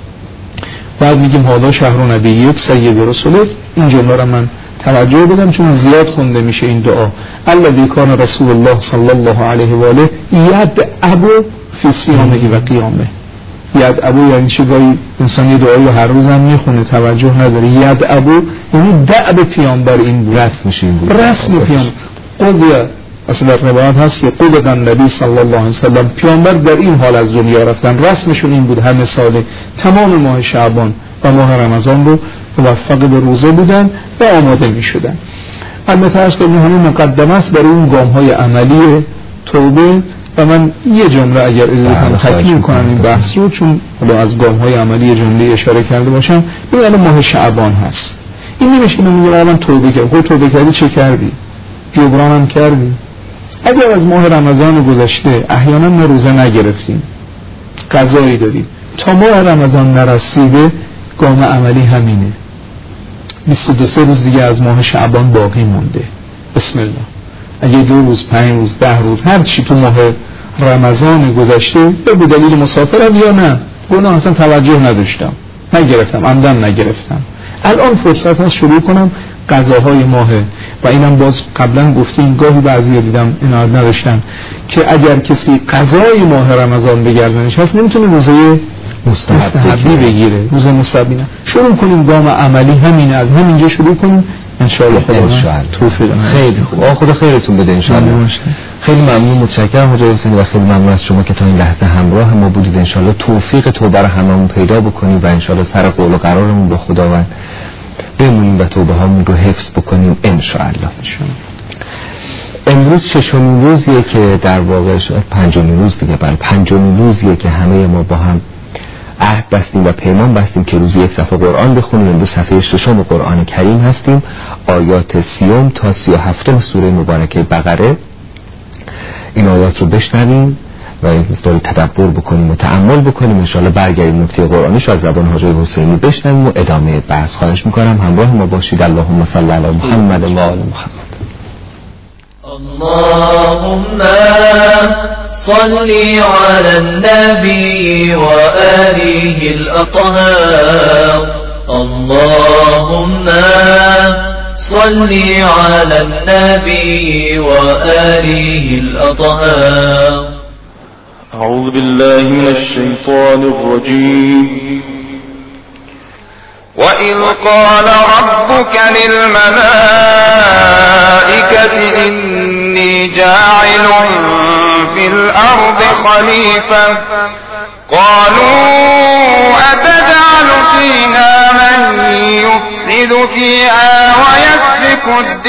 بعد میگیم هذا شهر نبیک سید رسولک. این جمله رو من توجه بدم چون زیاد خونده میشه این دعا، الذی کان رسول الله صلی الله علیه و آله یدعو فی صیامه و قیامه. یدعو یعنی چه؟ گاهی انسان یه دعایی رو هر روز هم میخونه توجه نداره. یدعو یعنی دعو پیامبر این بود، رسم پیامبر. قضیه اصلا در روایت هست که قبض النبی صلی الله علیه و سلم، پیامبر در این حال از دنیا رفتن، رسمشون این بود همه ساله تمام ماه شعبان و ماه رمضان رو موفق به روزه بودن و آماده می شدن. البته از که همین مقدمه است برای اون گام های عملی توبه. و من یه جمله اگر اجازه کنم تکمیل کنم این بحث رو، چون حالا از گام های عملی جمله اشاره کرده باشم. این ماه شعبان هست، این نمیشه که من میگم الان توبه کردم. خود توبه کردی چه کردی؟ جبران هم کردی؟ اگر از ماه رمضان گذشته احیانا ما روزه نگرفتیم، قضایی داریم، تا ماه رمضان نرسیده، گام عملی همینه، 22 روز دیگه از ماه شعبان باقی مونده. بسم الله. اگه 2 روز، 5 روز، 10 روز، هر چی تو ماه رمضان گذشته، یا به دلیل مسافرم یا نه گناه اصلا توجه نداشتم، نگرفتم، عمدن نگرفتم، الان فرصت هست شروع کنم قضاهای ماهه. و اینم باز قبلا گفتیم، گاهی بعضی دیدم عنایت نداشتن که اگر کسی قضای ماه رمضان به گردنش هست نمیتونه روزه مستحبی بگیره، روزه مستحبی نه. شروع کنیم گام عملی همینه، از همینجا شروع کنیم انشاءالله. خدا توفیق. خیلی خوب، خدا خیرتون بده انشاءالله. خیلی ممنون، متشکرم حاج حسینی و خیلی ممنون از شما که تا این لحظه همراه ما بودید. انشاءالله توفیق توبه رو هممون پیدا بکنیم و انشاءالله سر قول و قرارمون با خداوند بمونیم و توبه هامون رو حفظ بکنیم انشاءالله. امروز 6مین روزیه که در واقع شاید 5مین روز دیگه، برای 5مین روزیه که همه ما با هم عهد بستیم و پیمان بستیم که روزی یک صفحه قرآن بخونیم. امروز صفحه 6 قرآن کریم هستیم، آیات 30 تا 37 سوره مبارکه بقره. این آیات رو بشنویم و یک مقدار تدبر بکنیم و تأمل بکنیم. انشاءالله برگردیم نکته قرآنیش از زبان حاج حسینی بشنویم و ادامه بحث. خواهش میکنم همراه ما باشید. اللهم صل علی محمد و آل محمد. اللهم صل على النبي وآله الأطهار. اللهم صل على النبي وآله الأطهار. أعوذ بالله من الشيطان الرجيم. وإذ قال ربك للملائكة إني جاعل في الأرض خليفة قالوا أتجعل فيها من يفسد فيها ويسفك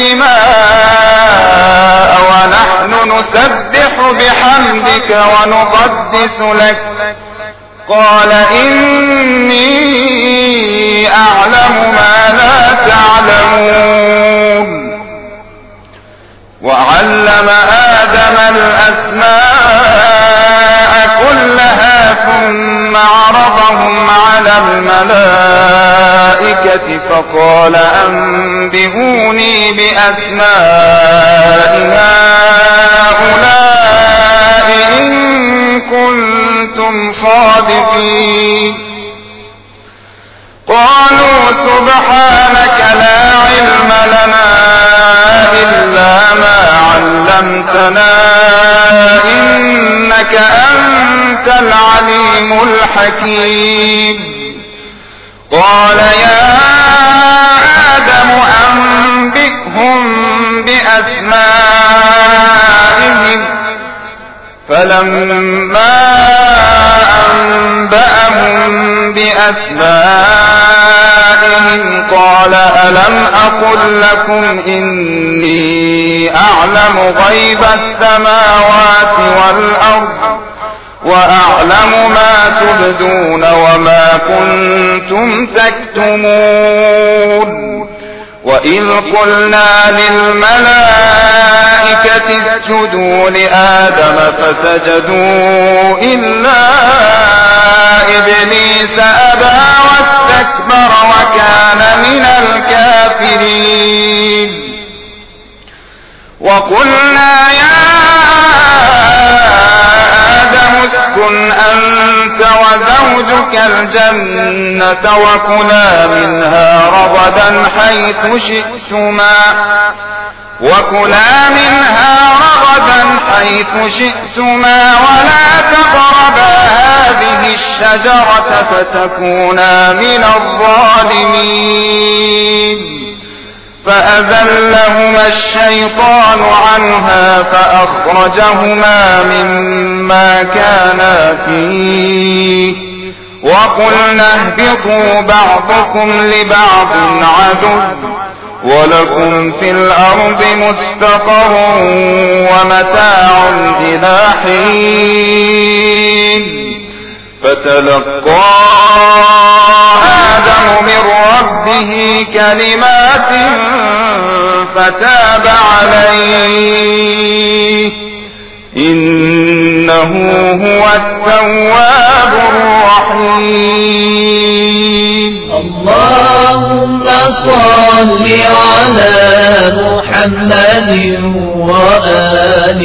الدماء ونحن نسبح بحمدك ونقدس لك قال إني أعلم ما لا تعلمون. وعلم آدم الأسماء كلها ثم عرضهم على الملائكة فقال أنبئوني بأسماء هؤلاء إن كنتم صادقين. قالوا سبحانك لا علم لنا إلا ما علمتنا إنك أنت العليم الحكيم. قال يا آدم أنبئهم بأسمائهم فلما أنبأهم بأسمائهم قال ألم أقل لكم إني أعلم غيب السماوات والأرض وأعلم ما تبدون وما كنتم تكتمون. وإذ قلنا للملائكة اسجدوا لآدم فسجدوا إلا إبليس أبى واستكبر وكان من الكافرين. وقلنا يا آدم اسكن أنت وزوجك الجنة وكلا منها رغدا حيث شئتما ولا تقربا هذه الشجرة فتكونا من الظالمين. فأزلهما الشيطان عنها فأخرجهما مما كانا فيه وقلنا اهبطوا بعضكم لبعض عدو ولكم في الأرض مستقر ومتاع إلى حين. فتلقى آدم من ربه كلمات فتاب عليه إنه هو التواب الرحيم. اللهم صل على محمد وآل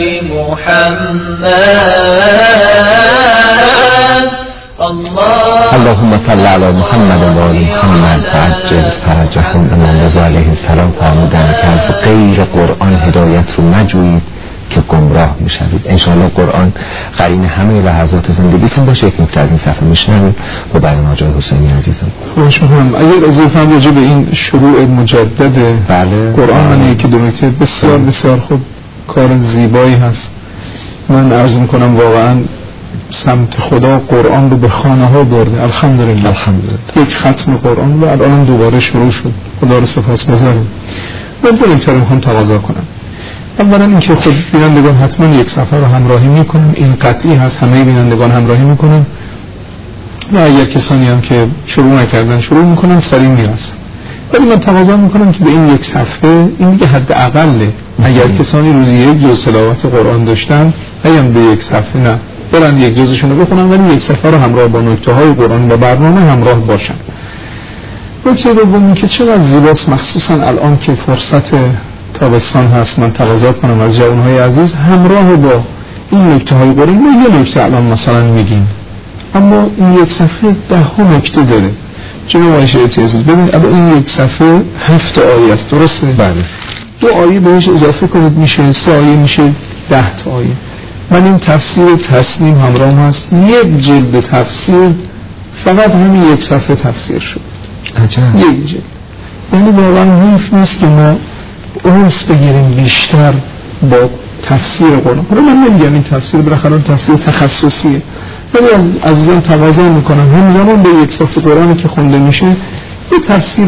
محمد. اللهم صل على محمد و آل محمد فعجل فرجهم. امام رضا علیه السلام فرمودند که از غیر قرآن هدایت رو مجویید که گمراه میشوید. انشاءالله قرآن قرین همه لحظات زندگیتون باشه. یک نکته از این صفحه میشنویم و بعد حاج حسینی عزیزم. خواهش میکنم اگر اضافه هم راجع به این شروع مجدد قرآن من که دو نکته بسیار بسیار خوب کار زیبایی هست. من عرض میکنم واقعا سمت خدا قرآن رو به خانه ها برده. الحمدلله یک ختم قرآن و الان دوباره شروع شد. خدا رو سپاسگزارم. من دو نکته رو میخوام تقاضا کنم. اولا اینکه خود بینندگان حتما یک سفر رو همراهی میکنن، این قطعی هست، همه بینندگان همراهی میکنن. و اگر کسانی هم که شروع نکردن شروع میکنن سریع میرسن، ولی من تقاضا میکنم که به این یک صفحه، این دیگه حد اقله، اگر کسانی روزی یک جز تلاوت قرآن داشتن هیم به یک صفحه نه برن یک جزشون رو بخونن، ولی یک صفحه رو همراه با نکته های قرآن و برنامه همراه باشن. نکته دومی که چقدر زیباست، مخصوصا الان که فرصت تابستان هست، من تقاضا کنم از جوانهای عزیز همراه با این نکته های قرآن، ما یه نکته الان مثلا میگیم اما این یک صفحه 10 نکته داره. جناب عایشه عزیز ببینید الان این یک صفحه 7 آیه است، درسته؟ بله. 2 آیه بهش اضافه کنید میشه 3 آیه، میشه 10 آیه. من این تفسیر تسنیم همراه هست، یک جلد تفسیر فقط همین یک صفحه تفسیر شد. عجب. یک جلد. یعنی واقعا حیف نیست که ما اونس بگیریم بیشتر با تفسیر قرآن. حالا من نمیگم این تفسیر بالاخره تفسیر تخصصیه، ولی از عزیزان تقاضا میکنم همزمان به یک صفحه قرآنی که خونده میشه یه تفسیر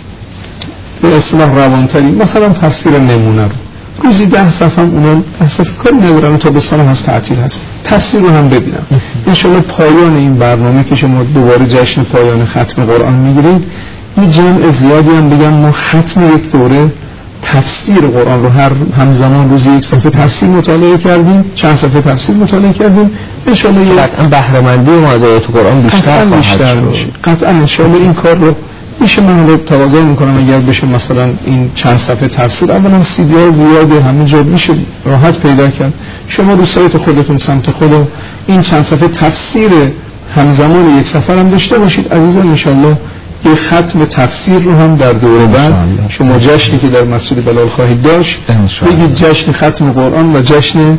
به اصطلاح روانتری، مثلا تفسیر نمونه رو روزی 10 صفحه اونا اصلا کاری ندارم تا بسان هست تعطیل هست تفسیر رو هم ببینم. انشالله پایان این برنامه که شما دوباره جشن پایان ختم قرآن میگیرید این جمع زیادی هم بگم ما ختم یک دوره تفسیر قرآن رو هر همزمان روزی یک صفحه تفسیر مطالعه کردیم، چند صفحه تفسیر مطالعه کردیم. انشالله قطعا بهره‌مندی ما از آیات قرآن بیشتر میشه. قطعا انشالله این کار رو میشه. من رو تقاضا میکنم اگر بشه مثلا این چند صفحه تفسیر، اولا سیدی ها زیاده همه جا میشه راحت پیدا کرد، شما رو سایت خودتون سمت خودم این چند صفحه تفسیر همزمان یک سفر هم داشته باشید عزیزان. انشالله یه ختم تفسیر رو هم در دوره بعد شما جشنی که در مسجد بلال خواهید داشت بگید جشن ختم قرآن و جشن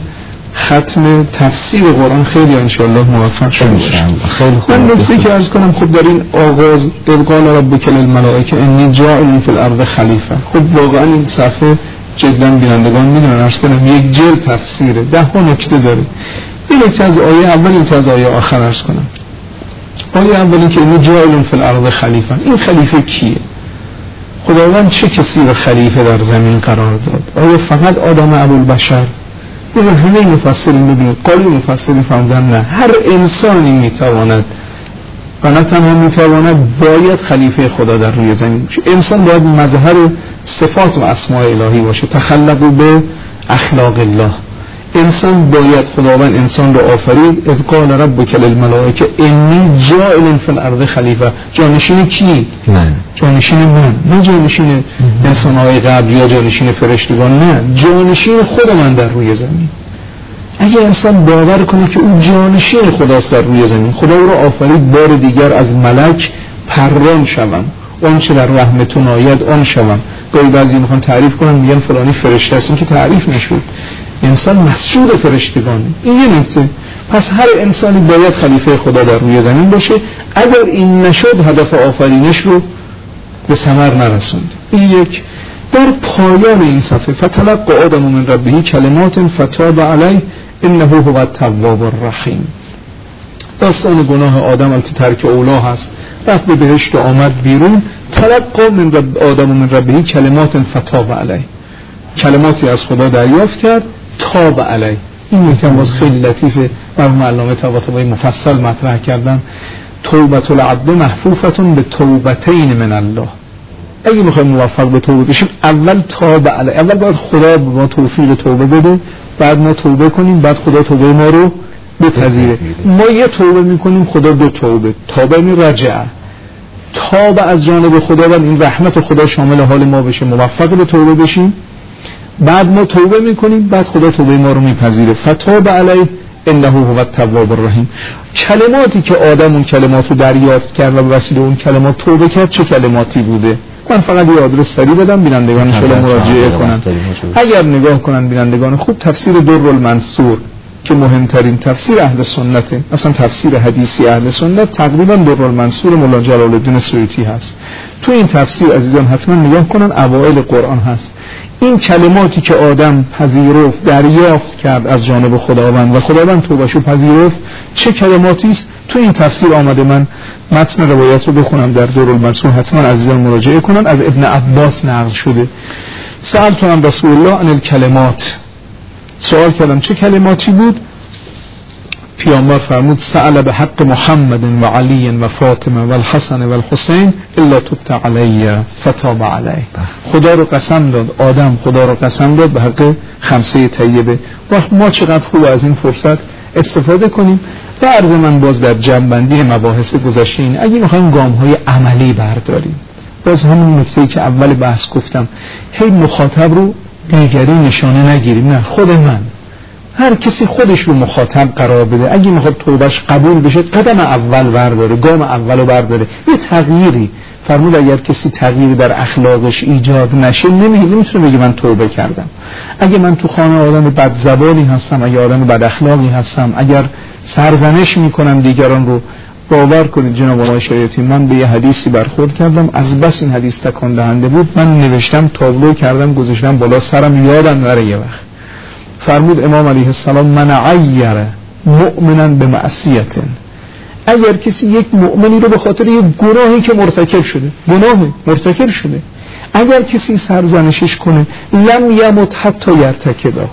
ختم تفسیر قرآن. خیلی انشالله موفق شده باشید. من نکته که عرض کنم خب در این آغاز قال ربک للملائکه انی جاعل فی الارض خلیفه، خب واقعا این صفحه جدا بینندگان میدونن عرض کنم یک جلد تفسیره، 10 نکته داره. این نکته از آیه اول، این از آیه آخر عرض کنم. آیه اولی که انی جاعل فی الارض خلیفه، این خلیفه کیه؟ خداوند چه کسی رو خلیفه در زمین قرار داد؟ آیا فقط آدم ابوالبشر؟ ببین همه مفسرین ببینید قالی مفسرین فهمیدن نه، هر انسانی میتواند و نه تنها میتواند باید خلیفه خدا در روی زمین باشه. انسان باید مظهر صفات و اسماء الهی باشه، تخلقوا به اخلاق الله. انسان باید، خداوند انسان رو آفرید اذ قال ربک للملائکه انی جاعل فی الارض خلیفه. جانشین کی؟ جانشین من، نه جانشین انسان‌های قبل یا جانشین فرشتگان، نه جانشین خود من در روی زمین. اگه انسان باور کنه که اون جانشین خداست در روی زمین، خدا او رو آفرید بار دیگر از ملک پران شوم، اون چه در رحمتون آید آن شوم. گاهی بعضی میخوان تعریف کنن میگن فلانی فرشته است، این که تعریف نشد، انسان مسجود فرشتگانه. این یه نکته. پس هر انسانی باید خلیفه خدا در روی زمین باشه، اگر این نشد هدف آفرینش رو به ثمر نرسوند. این یک. در پایان این صفحه فتلقی آدم من ربه کلمات فتاب علیه انه هو التواب الرحیم. داستان گناه آدم البته ترک اولا هست، رفت به بهشت و آمد بیرون. تلقی من آدم من ربه کلمات فتاب علیه، کلماتی از خدا دریافت کرد، تاب علیه. این نکته باز خیلی لطیفه، مرحوم علامه طباطبایی مفصل مطرح کردن. توبة العبد محفوفة به توبتین من الله. اگه میخوایم موفق به توبه بشیم اول تاب علیه، اول باید خدا به ما توفیق توبه بده، بعد ما توبه کنیم، بعد خدا توبه ما رو بپذیره. ما یه توبه میکنیم، خدا 2 توبه، توبه این رجعه، تاب از جانب خدا و این رحمت خدا شامل حال ما بشه، موفق به توبه بشیم، بعد ما توبه میکنیم، بعد خدا توبه ما رو میپذیره. فتاب علیه انه هو التواب الرحیم. کلماتی که آدم اون کلمات رو دریافت کرد و به وسیله اون کلمات توبه کرد چه کلماتی بوده؟ من فقط یه آدرس سریع بدم بینندگان انشاءالله مراجعه کنن. اگر نگاه کنن بینندگان خوب، تفسیر درالمنصور که مهمترین تفسیر اهل سنته، اصلا تفسیر حدیثی اهل سنت تقریبا درالمنصور مولانا جلال الدین سیوطی هست. تو این تفسیر عزیزان حتما نگاه کنن، اوائل قرآن هست. این کلماتی که آدم پذیرفت، دریافت کرد از جانب خداوند و خداوند توبهشو پذیرفت چه کلماتی است، تو این تفسیر آمده. من متن روایت رو بخونم در درالمنصور، حتما عزیزان مراجعه کنن، از ابن عباس نقل شده. سألتم رسول الله عن الکلمات، سوال کردم چه کلماتی بود؟ پیامبر فرمود سأل به حق محمد و علی و فاطمه و الحسن و الحسین الا تبت علی فتاب علی. خدا رو قسم داد، آدم خدا رو قسم داد به حق خمسه طیبه. وقت ما چقدر خوب از این فرصت استفاده کنیم. و عرض من باز در جمع‌بندی مباحث گذشته این، اگه میخوایم گام‌های عملی برداریم، باز همون نکته‌ای که اول بحث گفتم، هی مخاطب رو دیگری نشانه نگیریم، نه خود من، هر کسی خودش رو مخاطب قرار بده. اگه میخواد توبهش قبول بشه قدم اول برداره، گام اولو برداره، یه تغییری. فرمود اگر کسی تغییری در اخلاقش ایجاد نشه نمیتونه بگه من توبه کردم. اگه من تو خانه آدم بدزبانی هستم، اگه آدم بد اخلاقی هستم، اگر سرزنش میکنم دیگران رو، باور کنید جناب آقای شریعتی، من به یه حدیثی برخورد کردم، از بس این حدیث تکان دهنده بود من نوشتم، تابلو کردم، گذاشتم بالا سرم، یادم نره. یه وقت فرمود امام علیه السلام من عیر مؤمنا بمعصیت، اگر کسی یک مؤمنی رو به خاطر یک گناهی که مرتکب شده اگر کسی سرزنشش کنه، لم یمت حتی یرتکبه،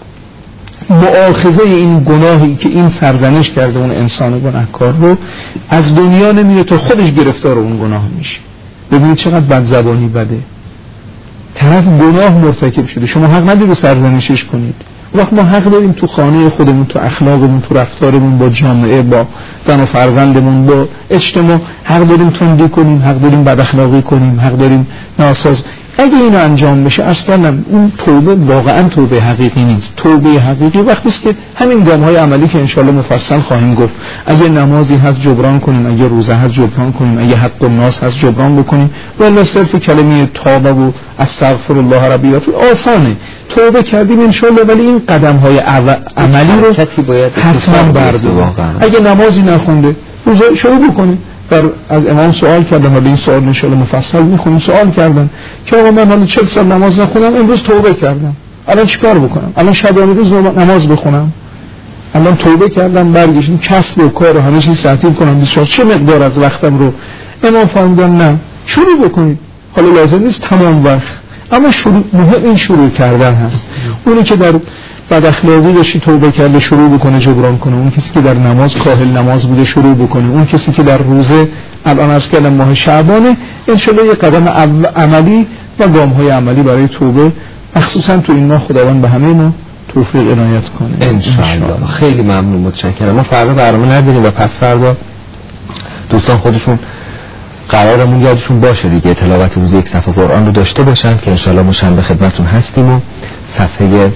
مؤاخذه این گناهی که این سرزنش کرده اون انسان گناهکار رو از دنیا نمیره تا خودش گرفتار اون گناه میشه. ببینید چقدر بدزبانی بده. طرف گناه مرتکب شده، شما حق نداری سرزنشش کنید. وقت ما حق داریم تو خانه خودمون، تو اخلاقمون، تو رفتارمون با جامعه، با زن و فرزندمون، با اجتماع، حق داریم تندی کنیم، حق داریم بد اخلاقی کنیم، حق داریم ناساز. اگه اینو انجام بشه عرض کردم اون توبه واقعا توبه حقیقی نیست. توبه حقیقی وقتی است که همین گام‌های عملی که انشالله مفصل خواهیم گفت، اگه نمازی هست جبران کنیم، اگه روزه هست جبران کنیم، اگه حق الناس هست جبران بکنیم. ولی صرف کلمه توبه و استغفر الله ربی و آسانه، توبه کردیم انشالله، ولی این قدم‌های عملی رو حتما برداریم. اگه نمازی نخونده روزه شروع بکنیم. از امام سوال کردم، ولی این سوال انشاءالله مفصل میخونیم. سوال کردن که آقا من حالا 40 سال نماز نخوندم، امروز توبه کردم، الان چیکار بکنم؟ الان شبانه روز نماز بخونم؟ الان توبه کردم برگشتم کسب و کار و همه چیز تعطیل کنم، چه مقدار از وقتم رو؟ امام فرمودن نه، شروع بکنید. حالا لازم نیست تمام وقت، اما مهم این شروع کردن هست. اونی که در بعد اخلاقی داشتی توبه کرده شروع بکنه جبران کنه، اون کسی که در نماز کاهل نماز بوده شروع بکنه، اون کسی که در روزه الان عرض کردم ماه شعبانه، انشالله یه قدم عملی و گام‌های عملی برای توبه، مخصوصا تو این ماه خداوند به همه ما توفیق عنایت کنه انشالله. خیلی ممنون، متشکرم. ما فردا برنامه نداریم و پس فردا دوستان خودشون قرارمون یادشون باشه دیگه تلاوت روز یک صفحه قرآن رو داشته باشن که انشالله ما شنبه خدمتتون هستیم و صفحه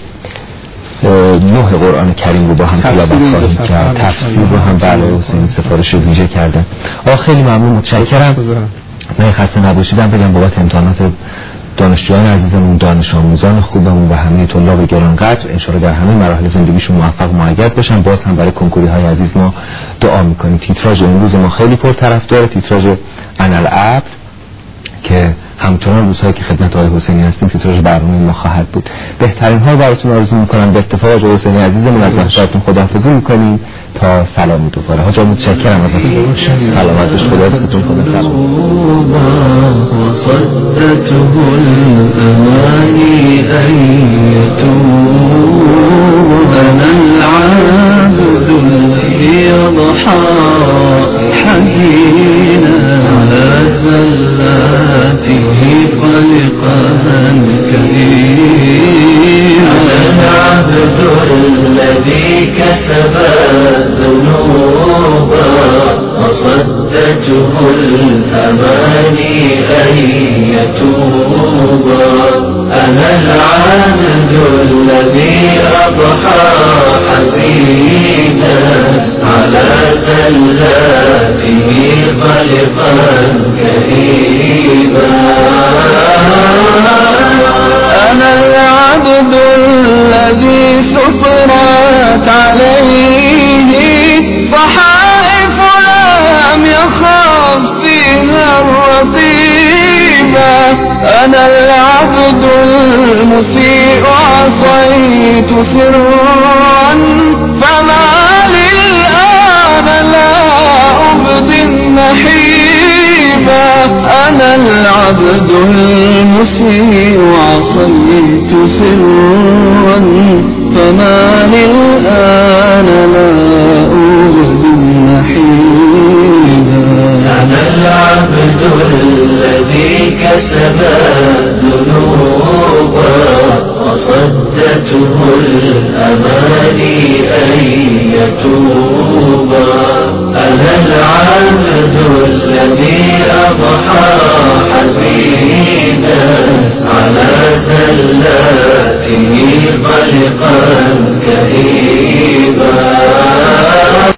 9 قرآن کریم رو با هم تلاوت خواهیم کرد. تفسیر رو هم برای حسین سفارش ویژه کردن. خیلی ممنون، متشکرم. من خسته نباشیدم بگم بابت امتحانات دانشجویان عزیزمون، دانش آموزان خوبمون و همه طلاب گرانقدر، انشالله در همه مراحل زندگیشون موفق و مؤید باشن. باز هم برای کنکوری های عزیز ما دعا میکنیم. تیتراژ امروز ما خیلی پرطرفدار، تیتراژ انالعبد که همچنان روزهایی که خدمت آقای حسینی هستیم تیتراژ برنامه ما خواهد بود. بهترین ها براتون آرزو میکنم. به اتفاق آقای حسینی عزیزمون از محضرتون خداحافظی میکنیم تا سلامی دوباره. حاجا متشکرم ازتون. سلامت باش، خدا حفظتون کنه. وصدته الأماني أن يتوب أنا العبد الذي يضحى حزينا على زلاته قلقا كريما أنا العبد الذي كسب الذنوب وصدته الأماني أن يتوب أنا العبد الذي أضحى حزينا على زلاته خلقا كريما أنا العبد الذي سطرت عليه صحائف لم يخاف فيها الرقيبة أنا العبد المسيء عصيت سرا فما للآن لا أبدي النحيبة أنا العبد المسيء عصيت سرا فما للآن لا أبدي أنا العبد الذي كسب الذنوب وصدته الأماني أن يتوب. أنا العبد الذي أضحى حزينا على زلاته قلقا كريما